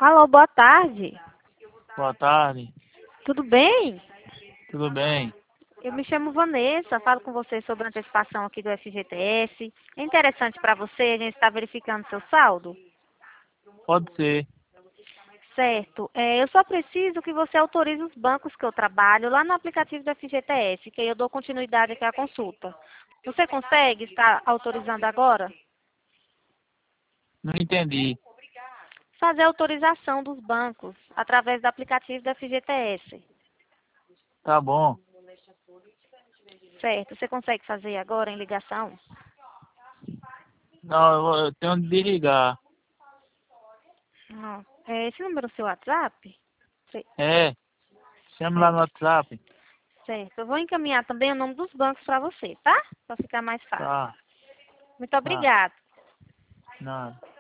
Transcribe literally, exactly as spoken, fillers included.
Alô, boa tarde. Boa tarde, Tudo bem? tudo bem? Eu me chamo Vanessa, falo com você sobre a antecipação aqui do F G T S. É interessante para você, a gente está verificando seu saldo? Pode ser. Certo. É, eu só preciso que você autorize os bancos que eu trabalho lá no aplicativo do F G T S, que aí eu dou continuidade aqui à consulta. Você consegue estar autorizando agora? Não entendi. Fazer a autorização dos bancos através do aplicativo do F G T S. Tá bom. Certo. Você consegue fazer agora em ligação? Não, eu vou- eu tenho de ligar. Não. É esse número é o seu WhatsApp? Ce- É, chama lá no Certo. WhatsApp. Certo. Eu vou encaminhar também o nome dos bancos para você, tá? Para ficar mais fácil. Tá, Muito tá. obrigada. Nada.